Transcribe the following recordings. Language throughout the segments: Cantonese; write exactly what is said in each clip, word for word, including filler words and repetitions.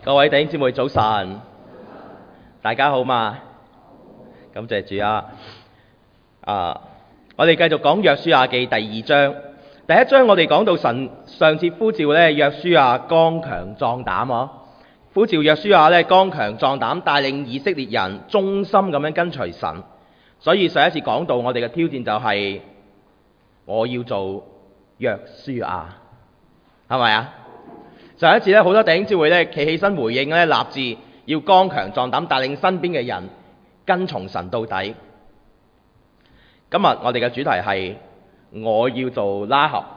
各位弟兄姊妹早晨，大家好嘛？感謝主啊！啊，我哋繼續講約書亞記第二章。第一章我哋講到神上次呼召咧約書亞剛強壯膽啊，呼召約書亞咧剛強壯膽，帶領以色列人忠心咁樣跟隨神。所以上一次講到我哋嘅挑戰就係我要做約書亞，係咪啊？上一次咧，好多弟兄姊妹咧企起身回應咧，立志要剛強壯膽，帶領身邊嘅人跟從神到底。今日我哋嘅主題係我要做拉合，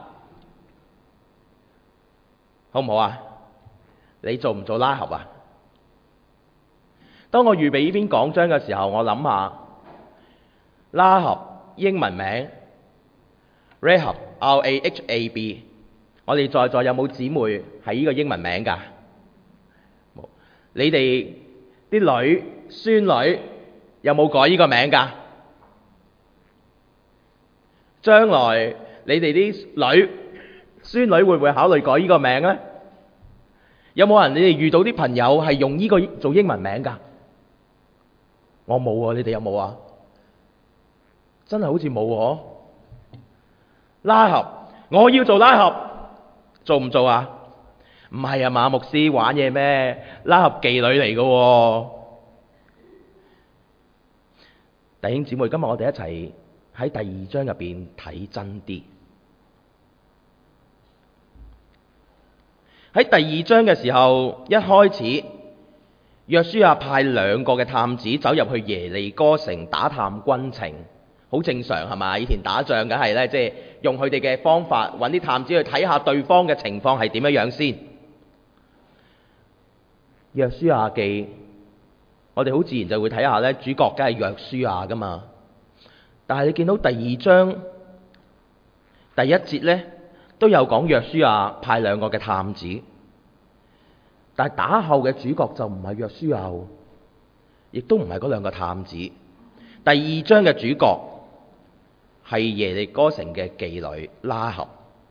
好唔好啊？你做唔做拉合啊？當我預備呢篇講章嘅時候，我諗下拉合英文名 Rahab R A H A B。我哋在座有冇姊妹係呢個英文名㗎？冇。你哋啲女、孫女有冇改呢個名㗎？將來你哋啲女、孫女會唔會考慮改呢個名呢？有冇人你哋遇到啲朋友係用呢個做英文名㗎？我冇喎，你哋有冇啊？真係好似冇喎。拉合，我要做拉合。做唔做啊？唔係啊，馬牧師玩嘢咩？拉合妓女嚟嘅喎。弟兄姊妹，今日我哋一齊喺第二章入邊睇真啲。喺第二章嘅時候，一開始約書亞派兩個嘅探子走入去耶利哥城打探軍情。好正常係嘛？以前打仗梗係咧，即係用佢哋嘅方法揾啲探子去睇下對方嘅情況係點樣樣先。約書亞記，我哋好自然就會睇下咧，主角梗係約書亞噶嘛。但係你見到第二章第一節咧，都有講約書亞派兩個嘅探子，但係打後嘅主角就唔係約書亞，亦都唔係嗰兩個探子。第二章嘅主角係耶利哥城嘅妓女拉合。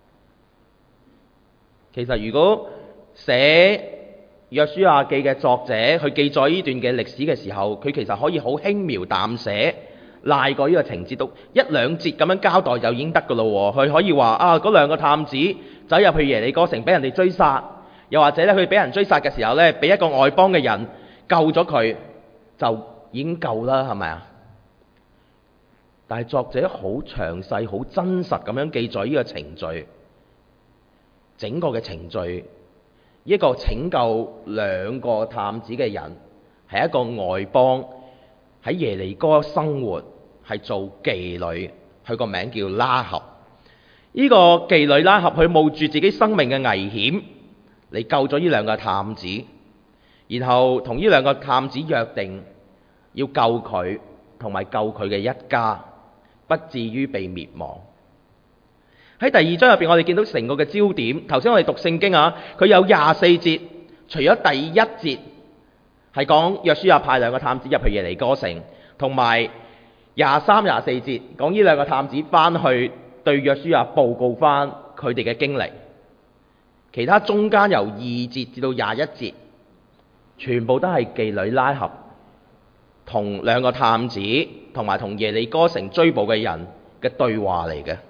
其實如果寫約書亞記嘅作者去記載呢段嘅歷史嘅時候，佢其實可以好輕描淡寫賴過呢個情節，都一兩節咁樣交代就已經得㗎咯。佢可以話啊，嗰兩個探子走入去耶利哥城俾人哋追殺，又或者咧佢俾人追殺嘅時候咧，俾一個外邦嘅人救咗佢，就已經夠啦，係咪啊？但係作者好詳細、好真實咁樣記載呢個程序，整個嘅程序，一個拯救兩個探子嘅人，係一個外邦喺耶利哥生活，係做妓女，佢個名叫拉合。呢個妓女拉合，佢冒住自己生命嘅危險嚟救咗呢兩個探子，然後同呢兩個探子約定要救佢同埋救佢嘅一家，不至於被滅亡。喺第二章入邊，我哋見到成個嘅焦點。頭先我哋讀聖經啊，佢有廿四節，除咗第一節係講約書亞派兩個探子入去耶利哥城，同埋廿三、廿四節講呢兩個探子翻去對約書亞報告翻佢哋嘅經歷。其他中間由二節至到廿一節，全部都係妓女拉合同兩個探子同埋同耶利哥城追捕嘅人嘅對話嚟嘅。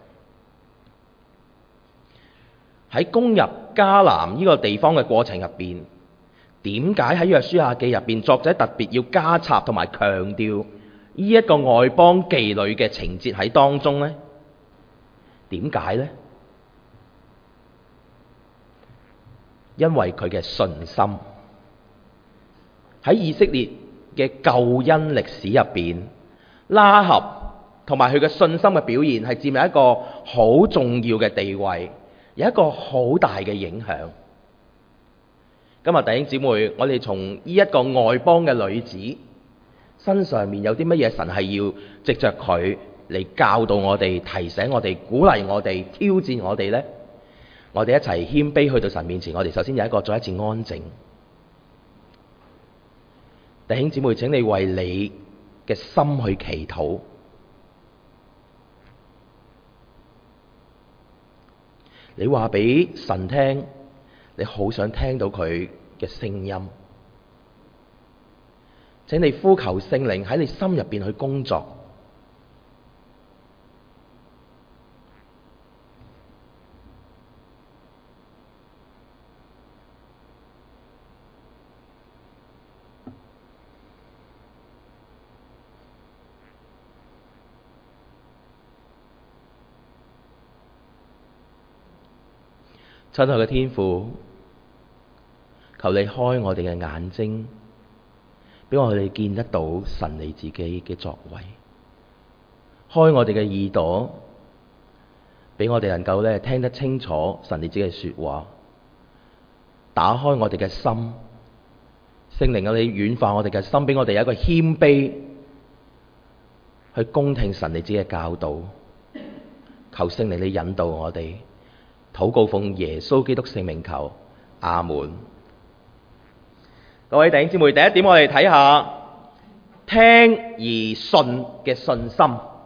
喺攻入迦南呢個地方嘅過程入邊，點解喺約書亞記入邊作者特別要加插同埋強調呢一個外邦妓女嘅情節喺當中呢？點解呢？因為佢嘅信心。喺以色列嘅救恩歷史入邊，拉合同埋佢嘅信心嘅表現係佔有一個好重要嘅地位，有一個好大嘅影響。今日弟兄姊妹，我哋從呢一個外邦嘅女子身上面有啲乜嘢神係要藉着佢嚟教導我哋、提醒我哋、鼓勵我哋、挑戰我哋呢？我哋一齊謙卑去到神面前，我哋首先有一個再一次安靜。弟兄姊妹，請你為你嘅心去祈禱。你話俾神聽，你好想聽到佢嘅聲音。 請你呼求聖靈喺你心入邊去工作。親愛嘅天父，求你開我哋嘅眼睛，俾我哋見得到神你自己嘅作為；開我哋嘅耳朵，俾我哋能夠咧聽得清楚神你自己嘅說話；打開我哋嘅心，聖靈啊，你軟化我哋嘅心，俾我哋有一個謙卑去恭聽神你自己嘅教導。求聖靈你引導我哋。禱告奉耶穌基督聖名求，阿門。各位弟兄姊妹，第一點我哋睇下聽而信嘅信心。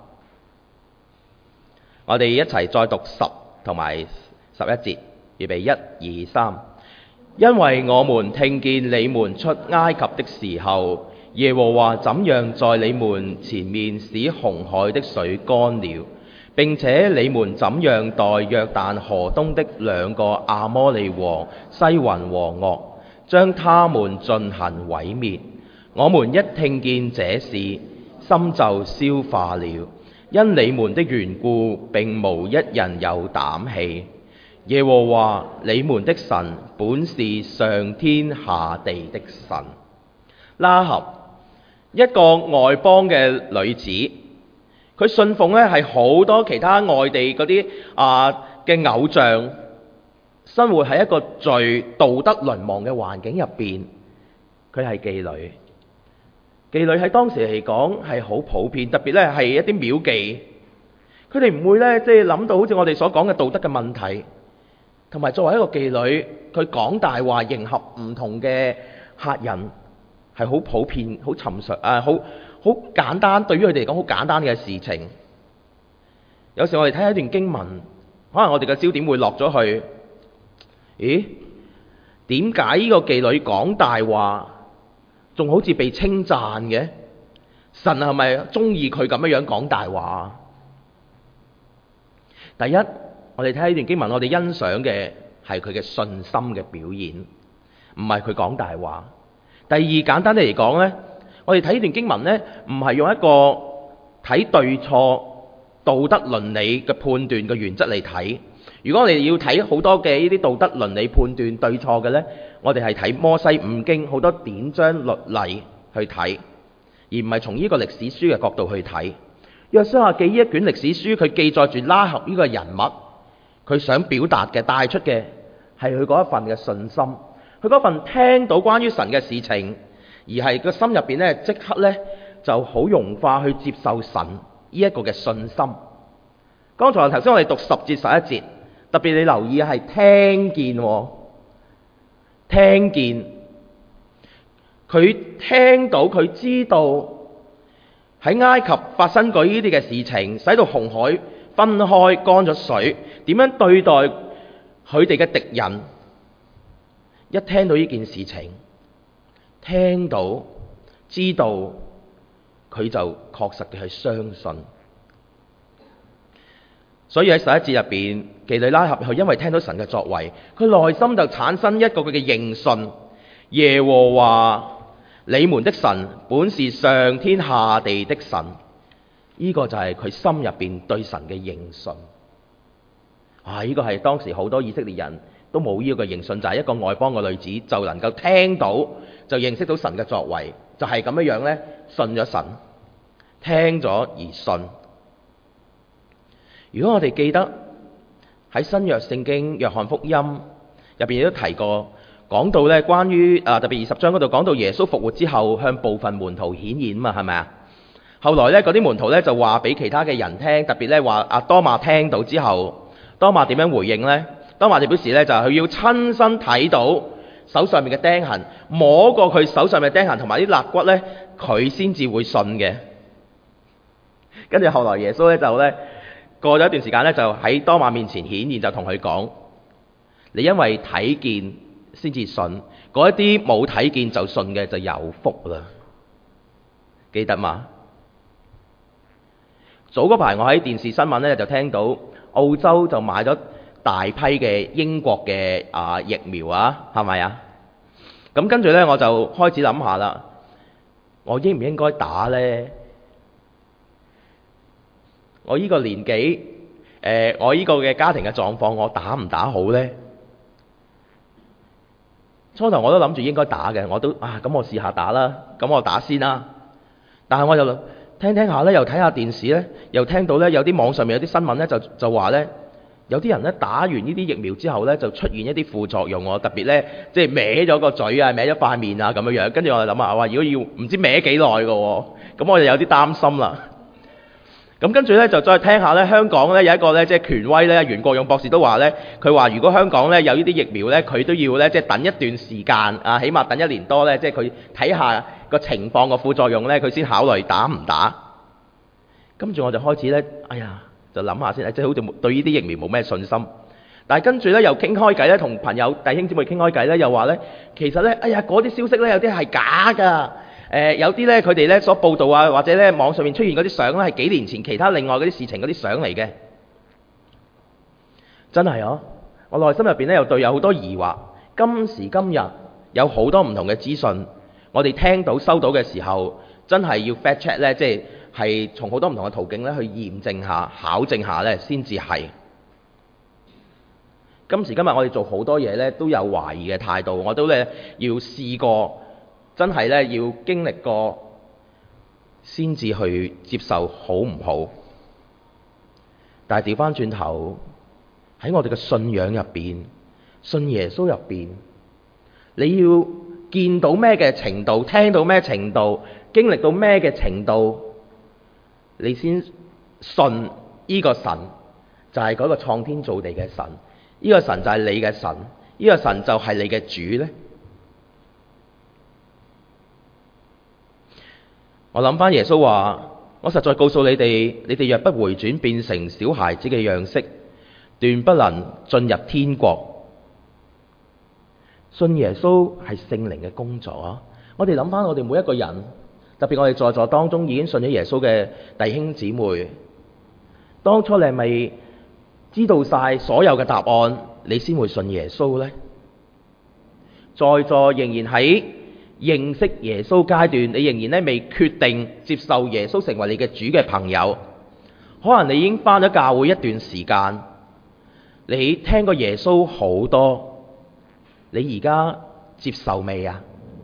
我哋一齊再讀十同埋十一節，預備一二三。因為我們聽見你們出埃及的時候，耶和華怎樣在你們前面使紅海的水乾了，並且你們怎樣待約旦河東的兩個亞摩利王西宏和噩，將他們進行毀滅。我們一聽見這事，心就消化了，因你們的緣故，並無一人有膽氣。耶和華你們的神本是上天下地的神。拉合，一個外邦嘅女子，佢信奉咧係好多其他外地嗰啲啊嘅偶像，生活喺一個罪道德淪亡嘅環境入邊。佢係妓女，妓女喺當時嚟講係好普遍，特別咧係一啲廟妓。佢哋唔會咧即係諗到好似我哋所講嘅道德嘅問題，同埋作為一個妓女，佢講大話迎合唔同嘅客人係好普遍、好尋常啊，好好簡單，對於佢哋嚟講好簡單嘅事情。有時我哋睇下一段經文，可能我哋嘅焦點會落咗去，咦？點解呢個妓女講大話，仲好似被稱讚嘅？神係咪中意佢咁樣樣講大話？第一，我哋睇下呢段經文，我哋欣賞嘅係佢嘅信心嘅表現，唔係佢講大話。第二，簡單啲嚟講呢，我哋睇呢段經文呢，唔係用一個睇對錯、道德倫理嘅判斷嘅原則嚟睇。如果我哋要睇好多嘅呢啲道德倫理判斷對錯嘅呢，我哋係睇摩西五經好多典章律例去睇，而唔係從呢個歷史書嘅角度去睇。約書亞記呢一卷歷史書，佢記載住拉合呢個人物，佢想表達嘅、帶出嘅係佢嗰一份嘅信心，佢嗰份聽到關於神嘅事情，而係個心入邊咧即刻咧就好融化去接受神呢一個嘅信心。剛才頭先我哋讀十節十一節，特別你留意係聽見、哦，聽見佢聽到佢知道喺埃及發生過呢啲嘅事情，使到紅海分開乾咗水，點樣對待佢哋嘅敵人。一聽到呢件事情，聽到知道，佢就確實嘅係相信。所以喺十一節入邊，妓女拉合佢因為聽到神嘅作為，佢內心就產生一個佢嘅認信。耶和華你們的神本是上天下地的神，呢、這個就係佢心入邊對神嘅認信。啊，呢、這個係當時好多以色列人都冇呢個認信，就係、是、一個外邦嘅女子就能夠聽到就認識到神嘅作為，就係、是、咁樣樣咧信咗神，聽咗而信。如果我哋記得喺新約聖經約翰福音入邊亦都提過，講到咧關於啊特別二十章嗰度講到耶穌復活之後向部分門徒顯現嘛，係咪啊？後來咧嗰啲門徒咧就話俾其他嘅人聽，特別咧話阿多馬聽到之後，多馬點樣回應呢？多馬就表示咧就係佢要親身睇到手上面嘅釘痕，摸過佢手上面嘅釘痕同埋啲肋骨咧，佢先至會信嘅。跟住後來耶穌咧就咧。過咗一段時間咧，就喺多馬面前顯現，就同佢講：你因為睇見先至信，嗰一啲冇睇見就信嘅就有福啦。 記得嘛？早嗰排我喺電視新聞咧就聽到澳洲就買咗大批嘅英國嘅啊疫苗啊，係咪啊？咁跟住咧我就開始諗下啦，我應唔應該打呢？我呢個年紀，誒、呃、我呢個嘅家庭嘅狀況，我打唔打好呢？初頭我都諗住應該打嘅，我都啊咁我試下打啦，咁我打先啦。但係我就聽聽下咧，又睇下電視咧，又聽到咧有啲網上面有啲新聞咧，就就話咧有啲人咧打完呢啲疫苗之後咧，就出現一啲副作用喎，特別咧即係歪咗個嘴啊，歪咗塊面啊咁樣樣。跟住我就諗下，話如果要唔知歪幾耐嘅喎，咁我就有啲擔心啦。咁跟住咧就再聽下咧，香港咧有一個咧即係權威咧，袁國勇博士都話咧，佢話如果香港咧有呢啲疫苗咧，佢都要咧即係等一段時間啊，起碼等一年多咧，即係佢睇下個情況個副作用咧，佢先考慮打唔打。跟住我就開始咧，哎呀，就諗下先，即係好似對呢啲疫苗冇咩信心。但係跟住咧又傾開偈咧，同朋友弟兄姊妹傾開偈咧，又話咧其實咧，哎呀嗰啲消息咧有啲係假㗎。誒、呃、有啲咧，佢哋咧所報道啊，或者咧網上面出現嗰啲相咧，係幾年前其他另外嗰啲事情嗰啲相嚟嘅，真係啊！我內心入邊咧又對有好多疑惑。今時今日有好多唔同嘅資訊，我哋聽到收到嘅時候，真係要 fact check 咧，即係係從好多唔同嘅途徑咧去驗證下、考證下咧，先至係。今時今日我哋做好多嘢咧都有懷疑嘅態度，我都咧要試過。真係咧要經歷過先至去接受好唔好？但係調翻轉頭喺我哋嘅信仰入邊，信耶穌入邊，你要見到咩嘅程度，聽到咩程度，經歷到咩嘅程度，你先信呢個神就係嗰個創天造地嘅神，呢個神就係你嘅神，呢個神就係你嘅主呢？我諗翻耶穌話：我實在告訴你哋，你哋若不回轉變成小孩子嘅樣式，斷不能進入天國。信耶穌係聖靈嘅工作啊！我哋諗翻我哋每一個人，特別我哋在座當中已經信咗耶穌嘅弟兄姊妹，當初你係咪知道晒所有嘅答案，你先會信耶穌呢？在座仍然喺認識耶穌階段，你仍然咧未決定接受耶穌成為你嘅主嘅朋友，可能你已經返咗教會一段時間，你聽過耶穌好多，你而家接受未啊？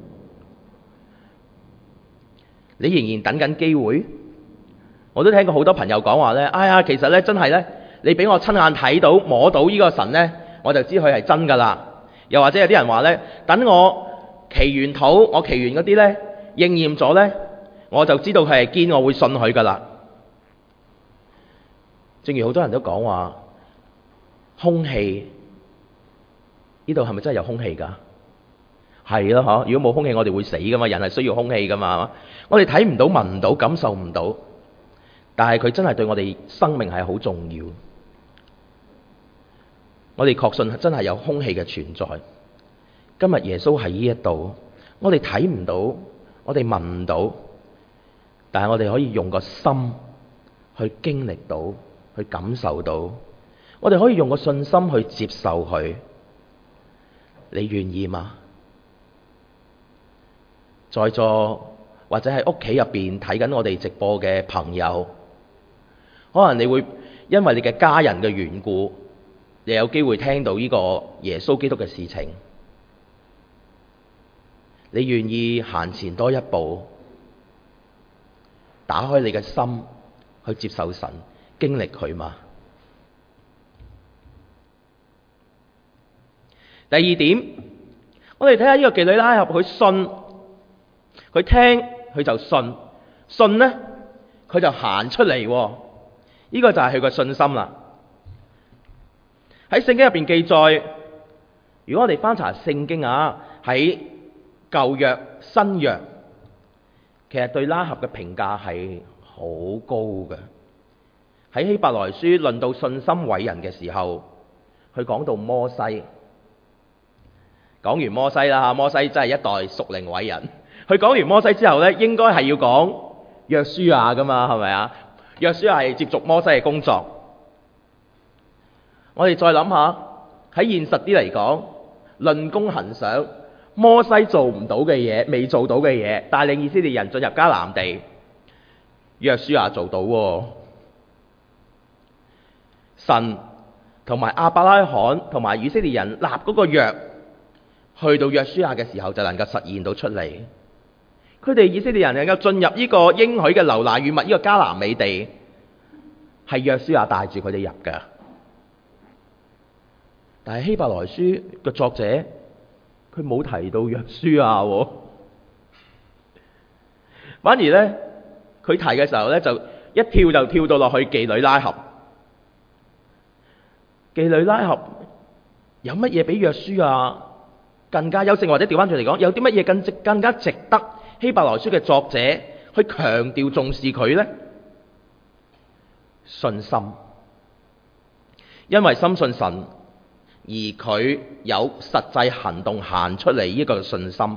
你仍然等緊機會？我都聽過好多朋友講話咧，哎呀，其實咧真係咧，你俾我親眼睇到摸到呢個神咧，我就知佢係真㗎啦。又或者有啲人話咧，等我祈完禱，我祈完嗰啲咧應驗咗咧，我就知道佢係堅，我會信佢噶啦。正如好多人都講話，空氣呢度係咪真係有空氣噶？係咯，嗬！如果冇空氣，我哋會死噶嘛。人係需要空氣噶嘛。我哋睇唔到、聞唔到、感受唔到，但係佢真係對我哋生命係好重要。我哋確信真係有空氣嘅存在。今日耶穌喺呢一度，我哋睇唔到，我哋聞唔到，但係我哋可以用個心去經歷到，去感受到，我哋可以用個信心去接受佢。你願意嗎？在座或者喺屋企入邊睇緊我哋直播嘅朋友，可能你會因為你嘅家人嘅緣故，你有機會聽到呢個耶穌基督嘅事情。你願意行前多一步，打開你嘅心去接受神，經歷佢嗎？第二點，我哋睇下呢個妓女拉合，佢信，佢聽，佢就信，信呢，佢就行出嚟，呢個就係佢個信心啦。喺聖經入邊記載，如果我哋翻查聖經啊，喺舊約、新約，其實對拉合嘅評價係好高嘅。喺希伯來書論到信心偉人嘅時候，佢講到摩西，講完摩西啦，摩西真係一代屬靈偉人。佢講完摩西之後呢，應該係要講約書亞噶嘛，係咪啊？約書亞係接續摩西嘅工作。我哋再諗下，喺現實啲嚟講，論功行賞，摩西做唔到嘅嘢，未做到嘅嘢，帶領以色列人進入迦南地，約書亞做到喎。神同埋亞伯拉罕同埋以色列人立嗰個約，去到約書亞嘅時候就能夠實現到出嚟。佢哋以色列人能夠進入呢個應許嘅流奶與蜜呢個迦南美地，係約書亞帶住佢哋入㗎。但係希伯來書嘅作者，佢冇提到約書亞喎，反而呢，佢提嘅時候呢，就一跳就跳到落去妓女拉合。妓女拉合有乜嘢比約書亞更加優勝，或者調翻轉嚟講，有啲乜嘢更值更加值得希伯來書嘅作者去強調重視佢呢？信心，因為深信神，而佢有實際行動行出嚟呢個信心。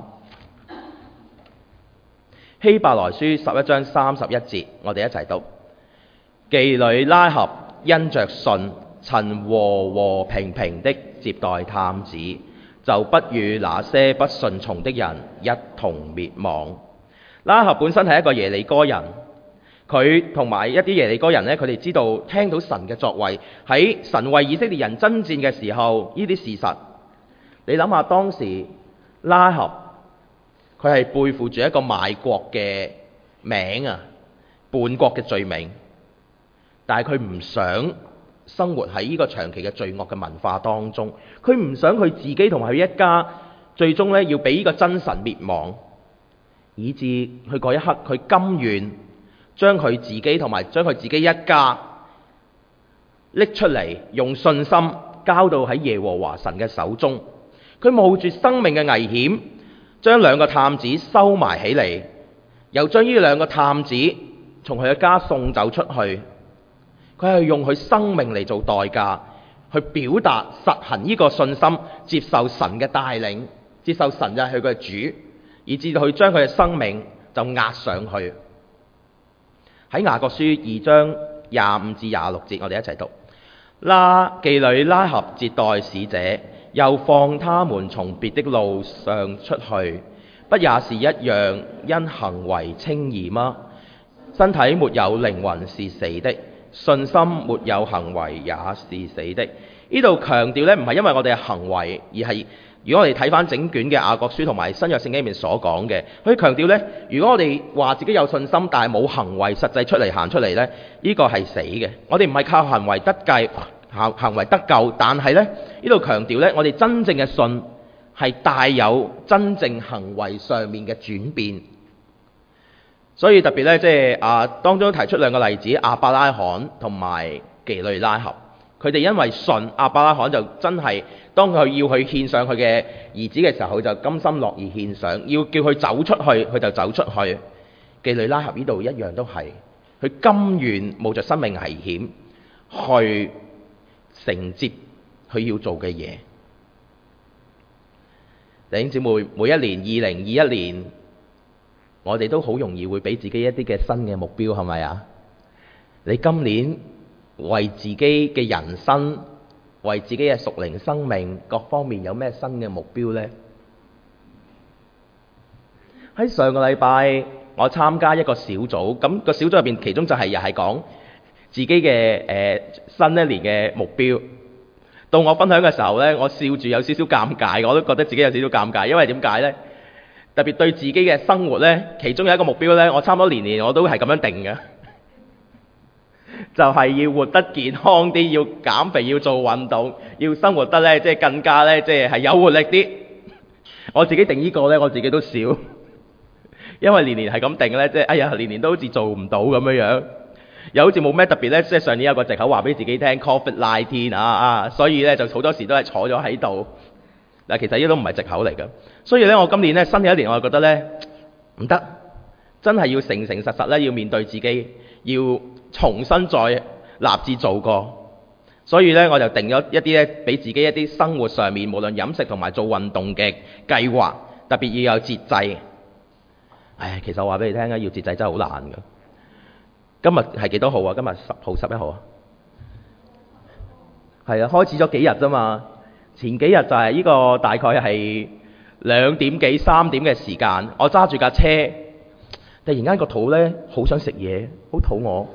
希伯來書十一章三十一節，我哋一齊讀：妓女拉合因着信，曾和和平平的接待探子，就不與那些不順從的人一同滅亡。拉合本身係一個耶利哥人，佢同埋一啲耶利哥人呢，佢哋知道聽到神嘅作為，喺神為以色列人爭戰嘅時候，呢啲事實，你諗下當時拉合佢係背負住一個賣國嘅名啊，叛國嘅罪名，但係佢唔想生活喺呢個長期嘅罪惡嘅文化當中，佢唔想佢自己同埋佢一家最終呢要俾呢個真神滅亡，以致佢嗰一刻佢甘願將佢自己同埋將佢自己一家拎出嚟，用信心交到喺耶和華神嘅手中。佢冒住生命嘅危險，將兩個探子收埋起嚟，又將呢兩個探子從佢嘅家送走出去。佢係用佢生命嚟做代價，去表達實行呢個信心，接受神嘅帶領，接受神就係佢嘅主，以至到佢將佢嘅生命就壓上去。喺雅各書二章廿五至廿六節，我哋一齊讀：拉妓女拉合接待使者，又放他們從別的路上出去，不也是一樣因行為稱義嗎？身體沒有靈魂是死的，信心沒有行為也是死的。呢度強調呢，唔係因為我哋嘅行為，而係如果我哋睇翻整卷嘅雅各書同埋新約聖經裏面所講嘅，佢強調呢，如果我哋話自己有信心，但係冇行為實際出嚟行出嚟呢，呢、呢個係死嘅。我哋唔係靠行為得計，行行為得救，但係呢，呢度強調呢，我哋真正嘅信係帶有真正行為上面嘅轉變。所以特別咧，即係啊，當中提出兩個例子，亞伯拉罕同埋妓女拉合，佢哋因為信，亞伯拉罕就真係當佢要去獻上佢嘅兒子嘅時候，佢就甘心樂意獻上，要叫佢走出去，佢就走出去。妓女拉合呢度一樣都係，佢甘願冒着生命危險去承接佢要做嘅嘢。弟兄姊妹，每一年二零二一年，我哋都好容易會俾自己一啲嘅新嘅目標，係咪啊？你今年為自己嘅人生、為自己嘅屬靈生命各方面有咩新嘅目標呢？喺上個禮拜，我參加一個小組，咁個小組入邊，其中就係又係講自己嘅誒、呃、新一年嘅目標。到我分享嘅時候呢，我笑住有少少尷尬，我都覺得自己有少少尷尬，因為點解呢？特別對自己嘅生活呢，其中有一個目標呢，我差唔多年年我都係咁樣定嘅，就係要活得健康啲，要減肥，要做運動，要生活得呢，即係更加呢，即係係有活力啲。我自己定呢個呢，我自己都笑，因為年年係咁定呢，即係哎呀，年年都好似做唔到咁樣樣，又好似冇咩特別呢。即係上年有個藉口話俾自己聽 Covid 十九 啊啊，所以呢，就好多時都係坐咗喺度。嗱，其實呢啲都唔係藉口嚟嘅，所以咧，我今年咧新嘅一年，我就覺得咧唔得，真係要誠誠實實咧，要面對自己，要重新再立志做過。所以咧，我就定咗一啲咧，俾自己一啲生活上面，無論飲食同埋做運動嘅計劃，特別要有節制。唉，其實我話俾你聽啊，要節制真係好難㗎。 今日係幾多號啊？今日十號、十一號啊？係啊，開始咗幾日啫嘛。前幾日就係呢個大概係兩點幾三點嘅時間，我揸住架車，突然間個肚呢好想食嘢，好肚餓。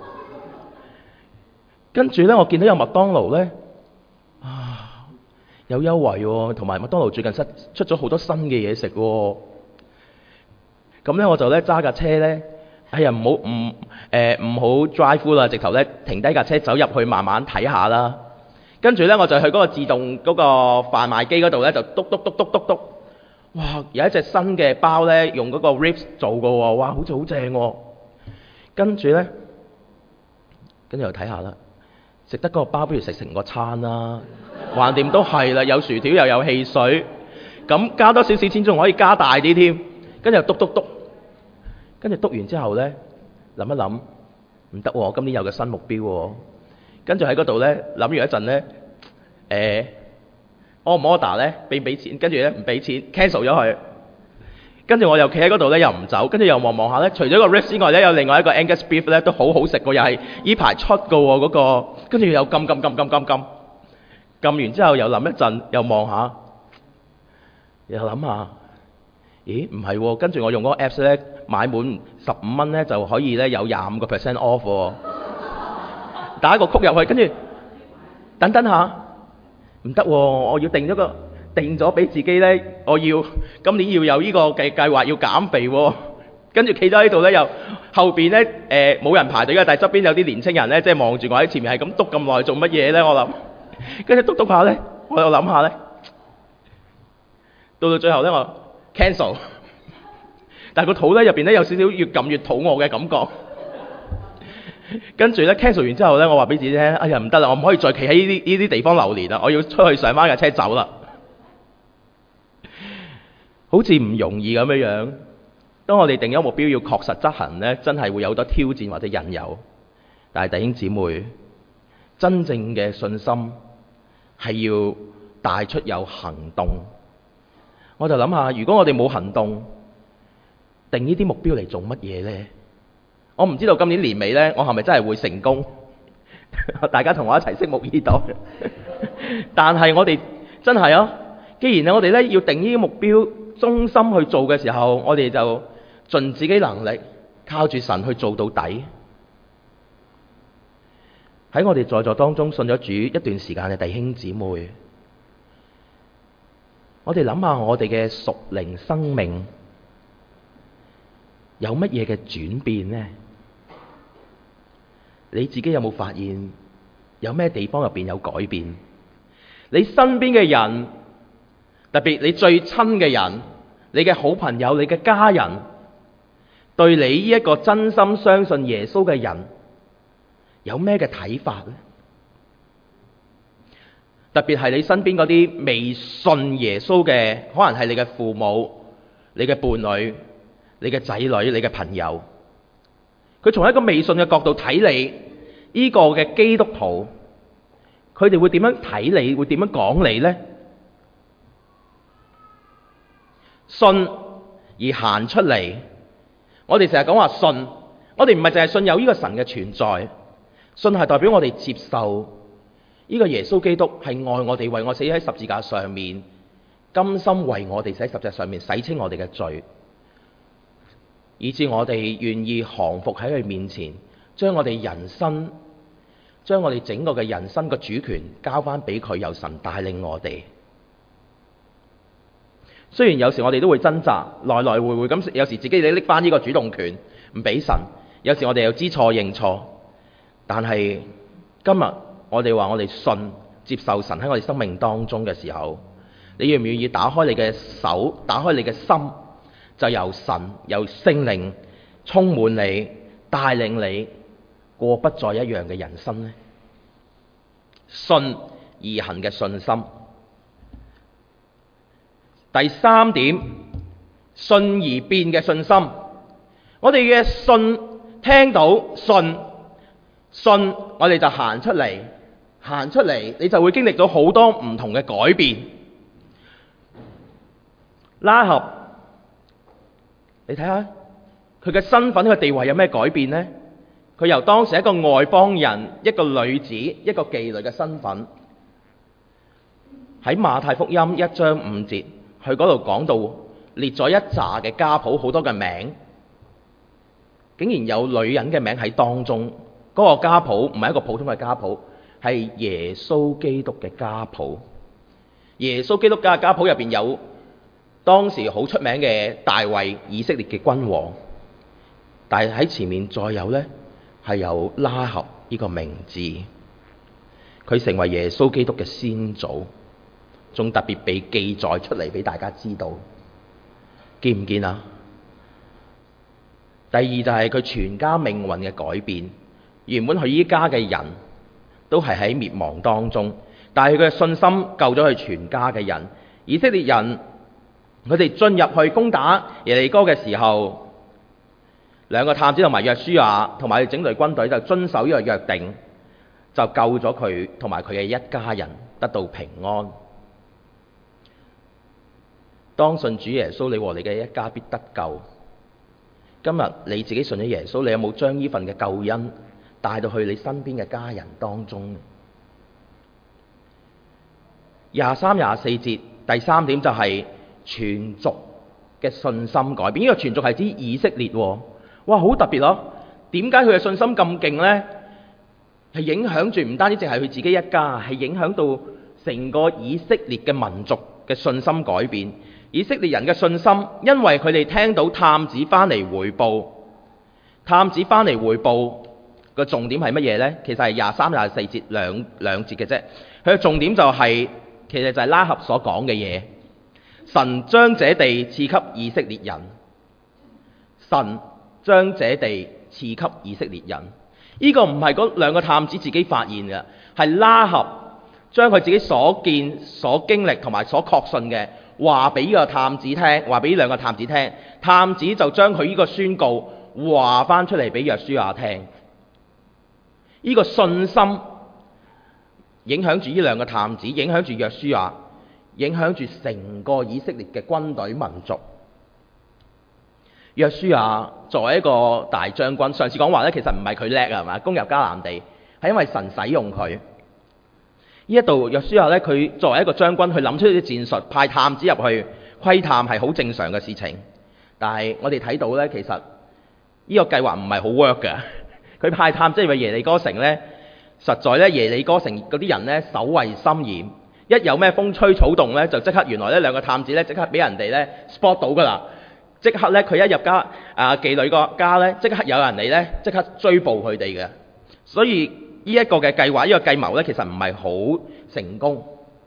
跟住呢，我見到有麥當勞呢，啊，有優惠喎，同埋麥當勞最近出出咗好多新嘅嘢食喎。咁呢，我就呢揸架車呢，哎呀唔好唔誒唔好 drive 啦，直頭呢停低架車走入去慢慢睇下啦。跟住呢，我就去嗰個自動嗰個販賣機嗰度呢，就篤篤篤篤篤篤，哇！有一隻新嘅包呢，用嗰個 ribs 做嘅喎，哇！好似好正喎。跟住呢，跟住又睇下啦，食得嗰個包不如食成個餐啦，橫掂都係啦，有薯條又有汽水，咁加多少少錢仲可以加大啲添。跟住又篤篤篤，跟住篤完之後呢，諗一諗，唔得喎，我今年有個新目標喎。跟住喺嗰度呢，諗完一陣呢，誒 order 唔 order 呢？俾唔俾錢？跟住呢，唔俾錢 cancel 咗佢。跟住我又企喺嗰度呢，又唔走。跟住又望望下呢，除咗個 ribs 之外呢，有另外一個 Angus beef 呢，都好好食喎，又係依排出嘅喎嗰個。跟住又撳撳撳撳撳撳，撳完之後又諗一陣，又望下，又諗下，咦唔係喎？跟住我用嗰個 Apps 呢，買滿十五蚊呢，就可以呢，有廿五個 percent off 喎。打一個曲入去，跟住等等下，唔得喎！我要定咗個定咗俾自己呢，我要今年要有呢個計計劃要減肥喎。跟住企咗喺度呢，又後邊呢，誒冇人排隊嘅，但係側邊有啲年青人呢，即係望住我喺前面係咁篤咁耐做乜嘢呢？我諗，跟住篤篤下呢，我又諗下呢，到到最後呢，我 cancel， 但係個肚呢入邊呢，有少少越撳越肚餓嘅感覺。跟住咧 cancel 完之後咧，我話俾自己聽，哎呀唔得啦，我唔可以再企喺呢啲呢啲地方流連啦，我要出去上翻架車走啦。好似唔容易咁樣樣。當我哋定咗目標要確實執行咧，真係會有好多挑戰或者引誘。但係弟兄姊妹，真正嘅信心係要帶出有行動。我就諗下，如果我哋冇行動，定呢啲目標嚟做乜嘢呢？我唔知道今年年尾呢，我係咪真係會成功？大家同我一齊拭目以待。但係我哋真係啊，既然我哋呢要定呢啲目標，忠心去做嘅時候，我哋就盡自己能力，靠住神去做到底。喺我哋在座當中信咗主一段時間嘅弟兄姊妹，我哋諗下我哋嘅屬靈生命有乜嘢嘅轉變呢？你自己有冇發現有咩地方入邊有改變？你身邊嘅人，特別你最親嘅人，你嘅好朋友，你嘅家人，對你呢一個真心相信耶穌嘅人，有咩嘅睇法呢？特別係你身邊嗰啲未信耶穌嘅，可能係你嘅父母、你嘅伴侶、你嘅仔女、你嘅朋友。佢從一個微信嘅角度睇你呢個嘅基督徒，佢哋會點樣睇你？會點樣講你呢？信而行出嚟，我哋成日講話信，我哋唔係淨係信有呢個神嘅存在，信係代表我哋接受呢個耶穌基督係愛我哋，為我死喺十字架上面，甘心為我哋死喺十字架上面洗清我哋嘅罪。以致我哋願意降服喺佢面前，將我哋人生，將我哋整個嘅人生嘅主權交翻俾佢，由神帶領我哋。雖然有時我哋都會掙扎，來來回回咁，有時自己你拎翻呢個主動權唔俾神，有時我哋又知錯認錯。但係今日我哋話我哋信接受神喺我哋生命當中嘅時候，你願唔願意打開你嘅手，打開你嘅心？就由神由聖靈充滿你，帶領你過不再一樣嘅人生呢？信而行嘅信心。第三點，信而變嘅信心。我哋嘅信聽到信信，我哋就行出嚟，行出嚟，你就會經歷到好多唔同嘅改變。拉合。你睇下佢嘅身份、佢嘅地位有咩改變呢？ 佢由當時一個外邦人、一個女子、一個妓女嘅身份，喺馬太福音一章五節，佢嗰度講到列咗一紮嘅家譜，好多嘅名，竟然有女人嘅名喺當中。嗰、那個家譜唔係一個普通嘅家譜，係耶穌基督嘅家譜。耶穌基督嘅家譜入邊有當時好出名嘅大衛，以色列嘅君王，但係喺前面再有呢，係有拉合呢個名字，佢成為耶穌基督嘅先祖，仲特別被記載出嚟俾大家知道，見唔見啊？第二就係佢全家命運嘅改變。原本佢依家嘅人都係喺滅亡當中，但係佢嘅信心救咗佢全家嘅人。以色列人佢哋進入去攻打耶利哥嘅時候，兩個探子同埋約書亞同埋整隊軍隊就遵守呢個約定，就救咗佢同埋佢嘅一家人得到平安。當信主耶穌，你和你嘅一家必得救。今日你自己信咗耶穌，你有冇將呢份嘅救恩帶到去你身邊嘅家人當中？廿三、廿四節第三點就係全族嘅信心改變。呢、這個全族係指以色列喎，哇，好特別咯！點解佢嘅信心咁勁呢？係影響住唔單止淨係佢自己一家，係影響到成個以色列嘅民族嘅信心改變。以色列人嘅信心，因為佢哋聽到探子翻嚟回報，探子翻嚟回報。個重點係乜嘢呢？其實係廿三、廿四節兩兩節嘅啫。佢嘅重點就係、是，其實就係拉合所講嘅嘢。神將這地賜給以色列人，神將這地賜給以色列人。呢、這個唔係嗰兩個探子自己發現嘅，係拉合將佢自己所見、所經歷同埋所確信嘅話俾呢個探子聽，話俾呢兩個探子聽。探子就將佢呢個宣告話翻出嚟俾約書亞聽。呢個信心影響住呢兩個探子，影響住約書亞，影響住成個以色列嘅軍隊民族。約書亞作為一個大將軍，上次講話咧，其實唔係佢叻啊，係嘛？攻入迦南地係因為神使用佢。呢一度約書亞咧，佢作為一個將軍，去諗出啲戰術，派探子入去窺探係好正常嘅事情。但係我哋睇到咧，其實呢個計劃唔係好 work 嘅。佢派探子入耶利哥城呢，實在咧耶利哥城嗰啲人呢，守衛森嚴，一有咩風吹草動呢，就即刻原來呢兩個探子呢，即刻俾人哋呢 spot 到㗎啦，即刻呢，佢一入家啊妓女個家呢，即刻有人嚟呢，即刻追捕佢哋嘅。所以呢一個嘅計劃，呢、呢個計謀呢，其實唔係好成功，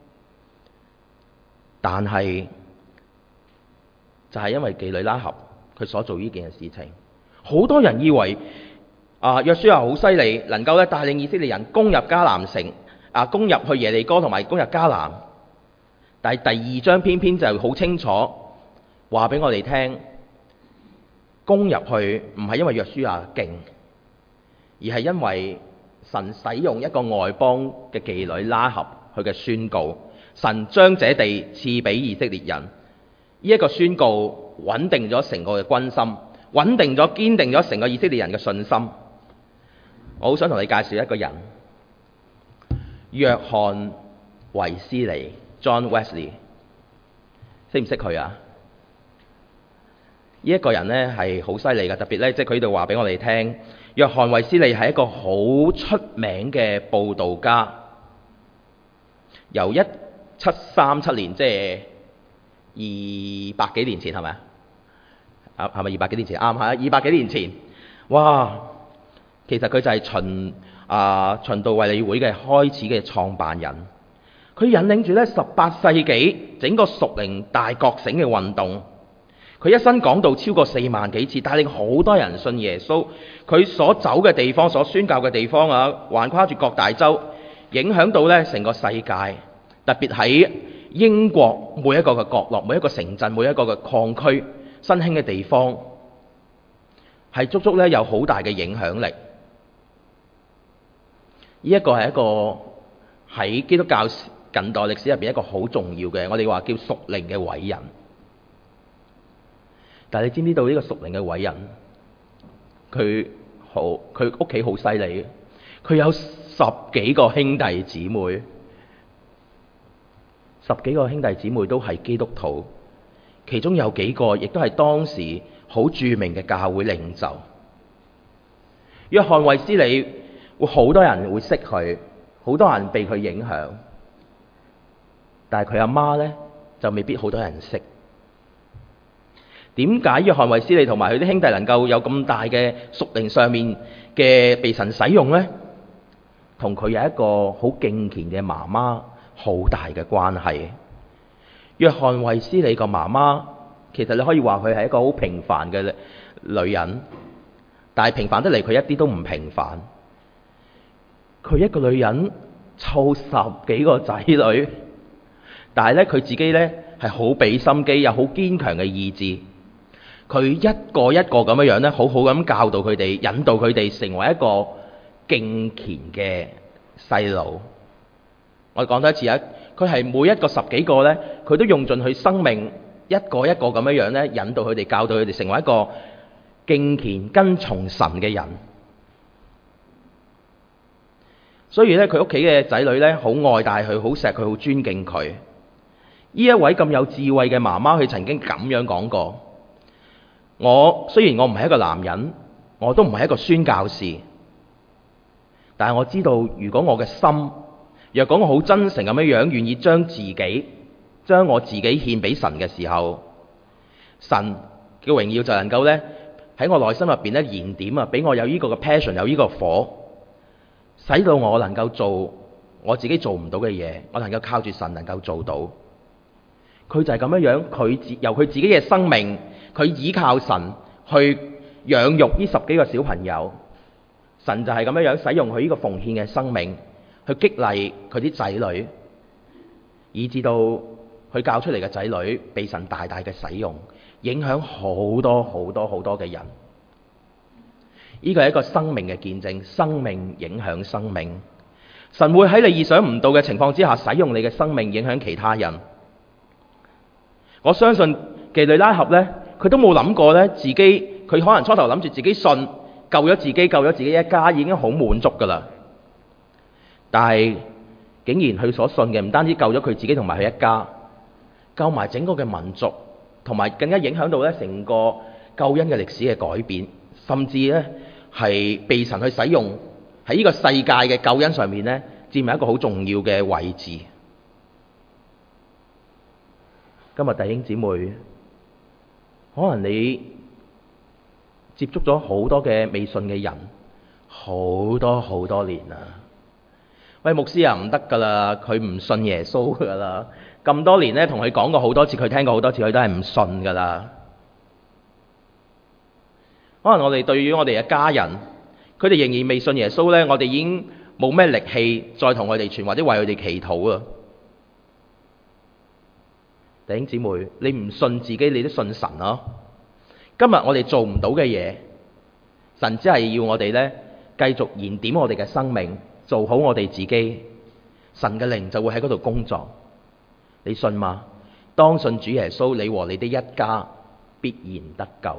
但係就係因為妓女拉合佢所做呢件事情，好多人以為。啊，約書亞好犀利，能夠咧帶領以色列人攻入迦南城，啊，攻入去耶利哥同埋攻入迦南。但係第二章偏偏就好清楚話俾我哋聽，攻入去唔係因為約書亞勁，而係因為神使用一個外邦嘅妓女拉合佢嘅宣告，神將這地賜俾以色列人。呢、這、一個宣告穩定咗成個嘅軍心，穩定咗、堅定咗成個以色列人嘅信心。我好想同你介紹一個人，約翰衛斯理 （John Wesley），識唔識佢啊？呢、這、一個人呢係好犀利嘅，特別呢，即係佢度話俾我哋聽，約翰衛斯理係一個好出名嘅佈道家。由一七三七年，即係二百幾年前，係咪啊？啊，係咪二百幾年前？啱，係啊，二百幾年前，哇！其實佢就係循啊循道衛理會嘅開始嘅創辦人，佢引領住咧十八世紀整個屬靈大覺醒嘅運動。佢一生講道超過四萬幾次，帶領好多人信耶穌。佢所走嘅地方，所宣教嘅地方啊，橫跨住各大洲，影響到咧成個世界。特別喺英國每一個嘅角落、每一個城鎮、每一個嘅礦區、新興嘅地方，係足足咧有好大嘅影響力。呢一個係一個喺基督教近代歷史入邊一個好重要嘅，我哋話叫屬靈嘅偉人。但係你知唔知道呢個屬靈嘅偉人，佢好，佢屋企好犀利嘅，佢有十幾個兄弟姊妹，十幾個兄弟姊妹都係基督徒，其中有幾個亦都係當時好著名嘅教會領袖。約翰衛斯理會好多人會識佢，好多人被佢影響，但係佢阿媽呢，就未必好多人識。點解約翰衛斯理同埋佢啲兄弟能夠有咁大嘅屬靈上面嘅被神使用呢？同佢有一個好敬虔嘅媽媽好大嘅關係。約翰衛斯理個媽媽其實你可以話佢係一個好平凡嘅女人，但係平凡得嚟佢一啲都唔平凡。佢一個女人湊十幾個仔女，但係咧佢自己咧係好俾心機，有好堅強嘅意志。佢一個一個咁樣樣咧，好好咁教導佢哋，引導佢哋成為一個敬虔嘅細路。我講多一次啊，佢係每一個十幾個咧，佢都用盡佢生命，一個一個咁樣樣咧，引導佢哋，教導佢哋成為一個敬虔跟從神嘅人。所以咧，佢屋企嘅仔女咧，好愛戴佢，好錫佢，好尊敬佢。呢一位咁有智慧嘅媽媽，佢曾經咁樣講過：我雖然我唔係一個男人，我都唔係一個宣教士，但係我知道，如果我嘅心，若果我好真誠咁樣樣，願意將自己，將我自己獻俾神嘅時候，神嘅榮耀就能夠咧喺我內心入邊咧燃點啊，俾我有呢個嘅 passion， 有呢個火，使到我能夠做我自己做唔到嘅嘢，我能夠靠住神能夠做到。佢就係咁樣樣，佢自由佢自己嘅生命，佢依靠神去養育呢十幾個小朋友。神就係咁樣樣使用佢呢個奉獻嘅生命，去激勵佢啲仔女，以至到佢教出嚟嘅仔女被神大大嘅使用，影響好多好多好多嘅人。呢個係一個生命嘅見證，生命影響生命。神會喺你意想唔到嘅情況之下，使用你嘅生命影響其他人。我相信妓女拉合呢，佢都冇諗過呢，自己佢可能初頭諗住自己信，救咗自己，救咗自己一家已經好滿足噶啦。但係竟然佢所信嘅唔單止救咗佢自己同埋佢一家，救埋整個嘅民族，同埋更加影響到咧成個救恩嘅歷史嘅改變，甚至咧係被神去使用喺呢個世界嘅救恩上面咧，佔為一個好重要嘅位置。今日弟兄姊妹，可能你接觸咗好多嘅未信嘅人，好多好多年啦。喂，牧師啊，唔得噶啦，佢唔信耶穌噶啦。咁多年咧，同佢講過好多次，佢聽過好多次，佢都係唔信噶啦。可能我哋對於我哋嘅家人，佢哋仍然未信耶穌咧，我哋已經冇咩力氣再同佢哋傳或者為佢哋祈禱啊。弟兄姊妹，你唔信自己，你都信神咯。今日我哋做唔到嘅嘢，神只係要我哋咧繼續燃點我哋嘅生命，做好我哋自己，神嘅靈就會喺嗰度工作。你信嗎？當信主耶穌，你和你的一家必然得救。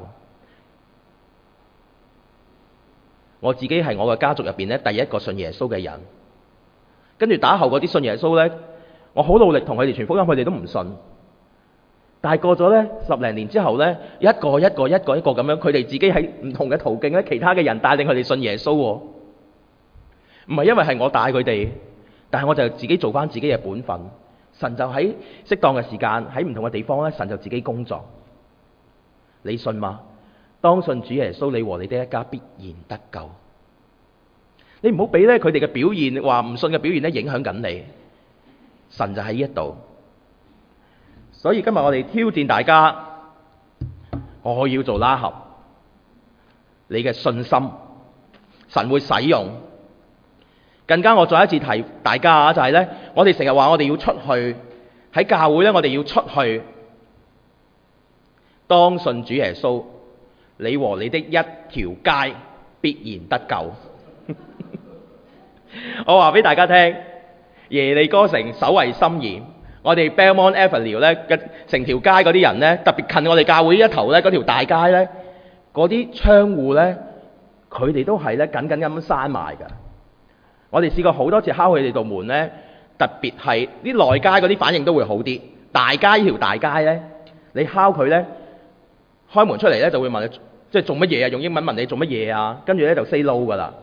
我自己係我嘅家族入邊咧第一個信耶穌嘅人，跟住打後嗰啲信耶穌咧，我好努力同佢哋傳福音，佢哋都唔信。但係過咗咧十零年之後咧，一個一個一個一個咁樣，佢哋自己喺唔同嘅途徑咧，其他嘅人帶領佢哋信耶穌喎。唔係因為係我帶佢哋，但係我就自己做翻自己嘅本分。神就喺適當嘅時間喺唔同嘅地方咧，神就自己工作。你信嗎？當信主耶穌，你和你的一家必然得救。你唔好俾咧佢哋嘅表現，話唔信嘅表現咧影響緊你。神就喺呢一度。所以今日我哋挑戰大家，我要做拉合，你嘅信心，神會使用。更加我再一次提大家啊，就係咧，我哋成日話我哋要出去喺教會咧，我哋要出去，當信主耶穌，你和你的一條街必然得救。我話俾大家聽，耶利哥城守衛森嚴。我哋 Belmont Avenue 咧嘅成條街嗰啲人咧，特別近我哋教會呢一頭咧嗰條大街咧，嗰啲窗戶咧佢哋都係咧緊緊咁閂埋㗎。我哋試過好多次敲佢哋道門咧，特別係啲內街嗰啲反應都會好啲。大街呢條大街咧，你敲佢咧，開門出嚟咧就會問你，即係做乜嘢啊？用英文問你做乜嘢啊？跟住咧就 say no 㗎啦。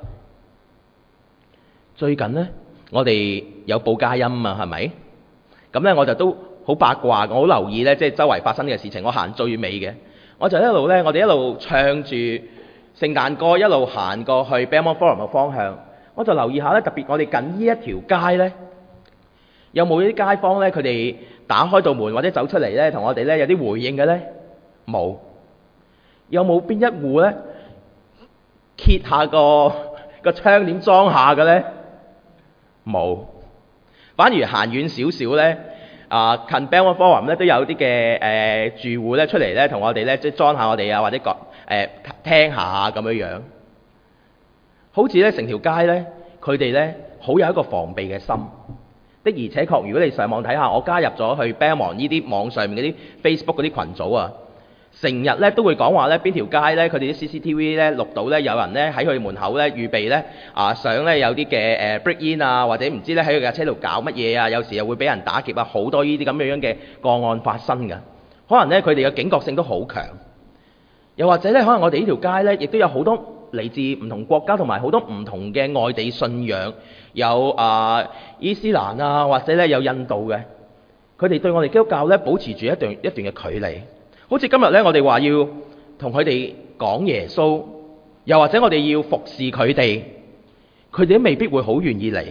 最近咧，我哋有報佳音啊，係咪？咁咧我就都好八卦，我好留意咧，即係周圍發生嘅事情。我行最尾嘅，我就一路咧，我哋一路唱住聖誕歌，一路行過去 Belmont Forum 嘅方向。我就留意下咧，特別我哋近呢一條街咧，有冇啲街坊咧，佢哋打開道門或者走出嚟咧，同我哋咧有啲回應嘅咧？冇。有冇邊一戶咧揭下個個窗簾裝下嘅咧？冇。反而行遠少少咧，啊近 Belmont Forum 咧都有啲嘅誒住戶咧出嚟咧，同我哋咧即係裝下我哋啊，或者講誒聽下咁樣樣。好似咧成條街咧，佢哋咧好有一個防備嘅心。的而且確，如果你上網睇下，我加入咗去 Belmont 呢啲網上面嗰啲 Facebook 嗰啲群組啊，成日咧都會講話咧邊條街咧，佢哋啲 C C T V 咧錄到咧有人咧喺佢門口咧預備咧啊想咧有啲嘅誒 break in 啊，或者唔知咧喺佢架車度搞乜嘢啊，有時又會俾人打劫啊，好多呢啲咁樣樣嘅個案發生㗎。可能咧佢哋嘅警覺性都好強，又或者咧可能我哋呢條街咧亦都有好多嚟自唔同國家同埋好多唔同嘅外地信仰，有啊伊斯蘭啊，或者咧有印度嘅，佢哋對我哋基督教咧保持住一段一段嘅距離。好似今日咧，我哋話要同佢哋講耶穌，又或者我哋要服侍佢哋，佢哋都未必會好願意嚟。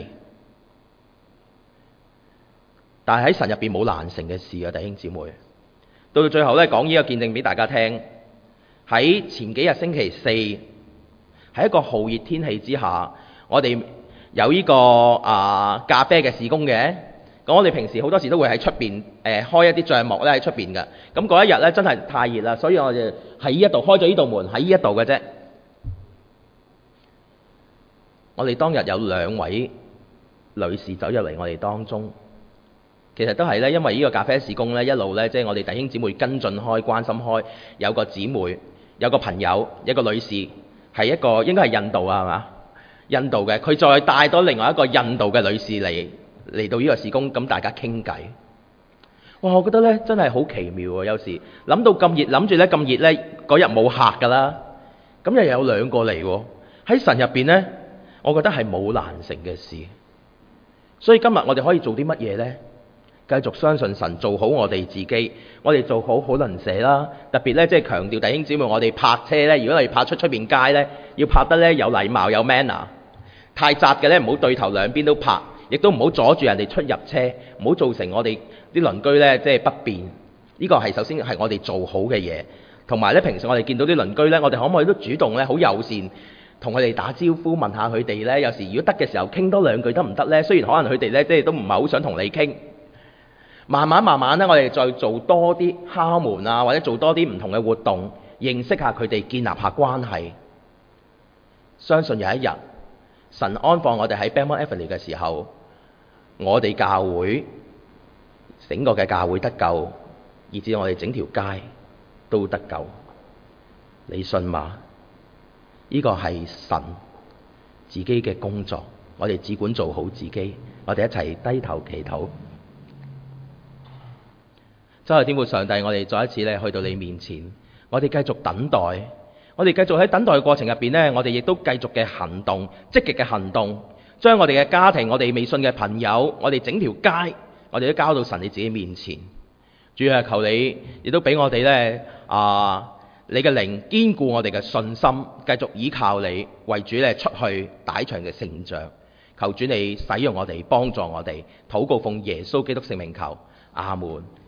但係喺神入邊冇難成嘅事啊，弟兄姊妹。到到最後咧，講呢個見證俾大家聽。喺前幾日星期四，喺一個酷熱天氣之下，我哋有呢個啊咖啡嘅事工嘅。咁我哋平時好多時都會喺出邊誒開一啲帳幕咧喺出邊嘅。咁嗰一日咧真係太熱啦，所以我哋喺呢一度開咗呢道門喺呢一度嘅啫。我哋當日有兩位女士走入嚟我哋當中，其實都係咧因為呢個咖啡事工咧一路咧即係我哋弟兄姊妹跟進開關心開，有個姊妹有個朋友有個女士係一個應該係印度啊係嘛？印度嘅，佢再帶多另外一個印度嘅女士嚟。嚟到呢個事工，咁大家傾偈。哇！我覺得咧真係好奇妙喎。有時諗到咁熱，諗住咧咁熱咧嗰日冇客㗎啦，咁又有兩個嚟喎。喺神入邊咧，我覺得係冇難成嘅事。所以今日我哋可以做啲乜嘢咧？繼續相信神，做好我哋自己，我哋做好好鄰舍啦。特別咧即係強調弟兄姊妹，我哋泊車咧，如果我哋泊出出邊街咧，要泊得咧有禮貌有 manner。太窄嘅咧，唔好對頭兩邊都泊。亦都唔好阻住人哋出入車，唔好造成我哋啲鄰居咧即係不便。呢個係首先係我哋做好嘅嘢。同埋咧，平時我哋見到啲鄰居咧，我哋可唔可以都主動咧好友善，同佢哋打招呼，問下佢哋咧。有時如果得嘅時候傾多兩句得唔得咧？雖然可能佢哋咧即係都唔係好想同你傾。慢慢慢慢咧，我哋再做多啲敲門啊，或者做多啲唔同嘅活動，認識下佢哋，建立下關係。相信有一日神安放我哋喺 Belmont Avenue 嘅時候，我哋教會整個嘅教會得救，以至我哋整條街都得救。你信嗎？呢個係神自己嘅工作，我哋只管做好自己。我哋一齊低頭祈禱。真係天父上帝，我哋再一次咧去到你面前，我哋繼續等待，我哋繼續喺等待嘅過程入邊呢，我哋亦都繼續嘅行動，積極嘅行動，將我哋嘅家庭、我哋未信嘅朋友、我哋整條街，我哋都交到神你自己面前。主啊，求你亦都俾我哋呢，啊，你嘅靈堅固我哋嘅信心，繼續依靠你，為主咧出去打場嘅勝仗。求主你使用我哋，幫助我哋，禱告奉耶穌基督聖名求，阿門。